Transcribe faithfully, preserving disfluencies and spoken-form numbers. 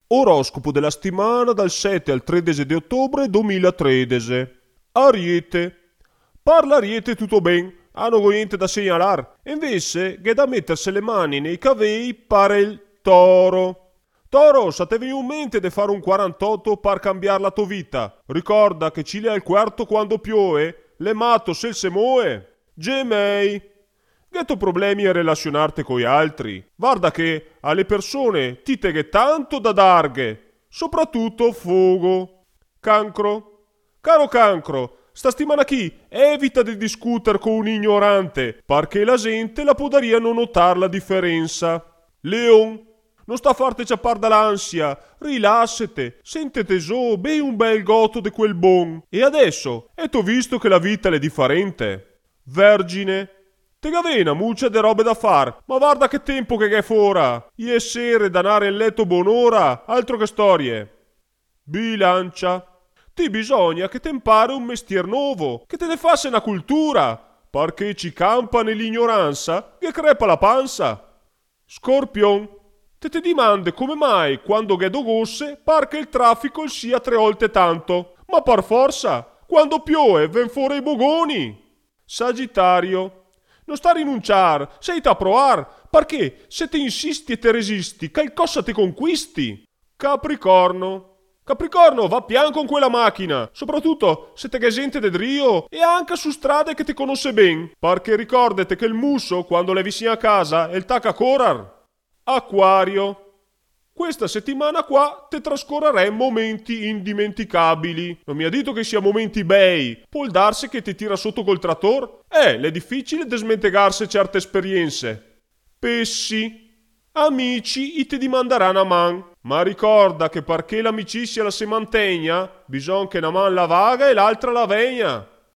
Oroscopo della settimana dal sette al tredici di ottobre duemilatredici. Ariete. Parla Ariete tutto ben, hanno niente da segnalare. Invece che da mettersi le mani nei cavei pare il Toro. Toro, se te viene in mente di fare un quarantotto per cambiare la tua vita, ricorda che ci è il quarto quando piove, le matto se se muove. Gemei. Ghetto problemi a relazionarti con gli altri. Guarda che alle persone ti teghe tanto da darghe, soprattutto fuoco. Cancro. Caro cancro, sta settimana qui evita di discutere con un ignorante, perché la gente la podaria non notare la differenza. Leon. Non sta a farti ciappar dall'ansia, rilassate, sente tesoro, bei un bel gotto di quel bon. E adesso, e t'ho visto che la vita è differente. Vergine. Te gavena muccia de robe da far, ma guarda che tempo che è fora. Ie sere danare in letto buon'ora, altro che storie. Bilancia. Ti bisogna che te impari un mestier nuovo, che te ne fasse una cultura, perché ci campa nell'ignoranza che crepa la panza. Scorpion. Te ti dimande come mai quando ghedo gosse par che il traffico sia tre volte tanto, ma par forza, quando piove ven fuori i bogoni. Sagittario. Non sta a rinunciare, sei a provare, perché se te insisti e te resisti, qualcosa te conquisti. Capricorno. Capricorno, va pian con quella macchina, soprattutto se te che gente de drio e anche su strade che ti conosce ben, perché ricordate che il musso, quando le vicino a casa, è il tacca corar. Acquario. Questa settimana qua te trascorrerai momenti indimenticabili. Non mi ha detto che sia momenti bei. Può darsi che ti tira sotto col trattor? Eh, è difficile desmentegarsi certe esperienze. Pesci. Amici i te dimanderanno a man. Ma ricorda che perché l'amicizia la si mantenga, bisogna che una man la vaga e l'altra la vegna.